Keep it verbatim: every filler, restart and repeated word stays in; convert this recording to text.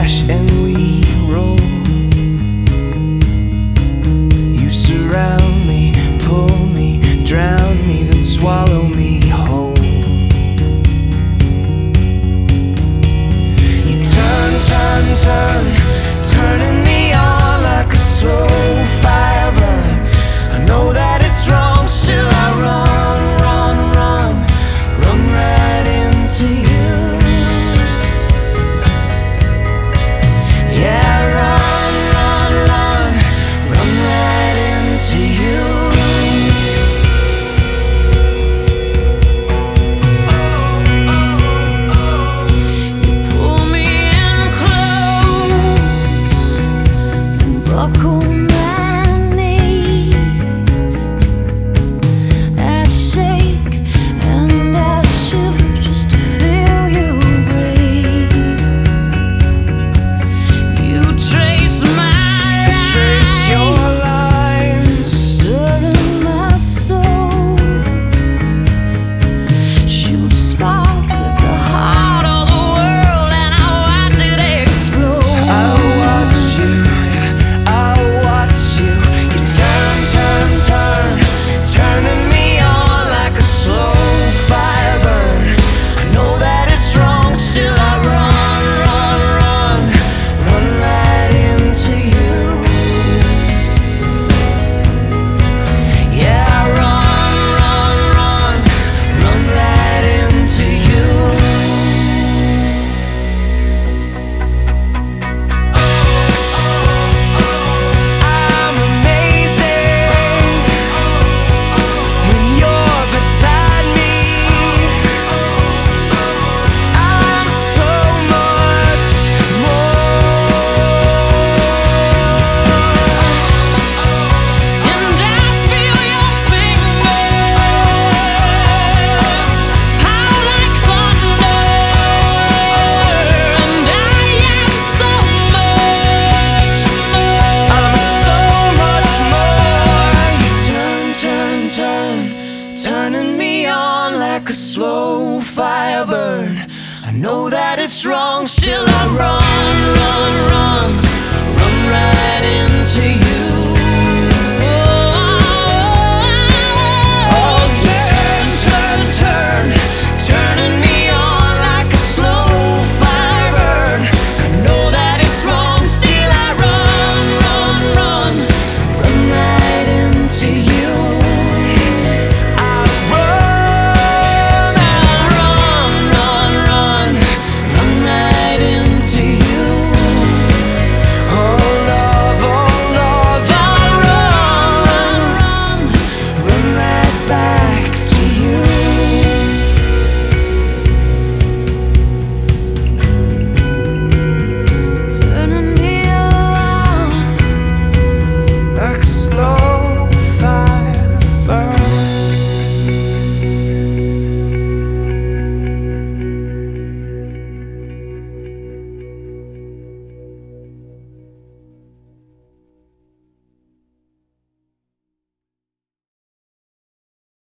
crash and we roll. You surround me, pull me, drown me, then swallow me whole. You turn, turn, turn, turning me on like a slow fire burn. I know that it's wrong, still I run, run, run, run right into you. Yeah, run, run, run, run right into you. You pull me in close and buckle my knees. I shake and I shiver just to feel you breathe. You trace my Trace your lines, stirring my soul. Shoot sparks at the heart of the world, and I watch it explode. I'll watch you, I'll watch you. You turn, turn, turn, turning me on like a slow fire burn. I know that it's wrong, still I run, run, run, run right into you. Yeah, I run, run, run, run right into you. I'm amazing when you're beside me. I'm so much more. And I feel your fingers pound like thunder, and I am so much more. I'm so much more. You turn, turn, turn, turning me on like a slow fire burn. I know that it's wrong, still I run.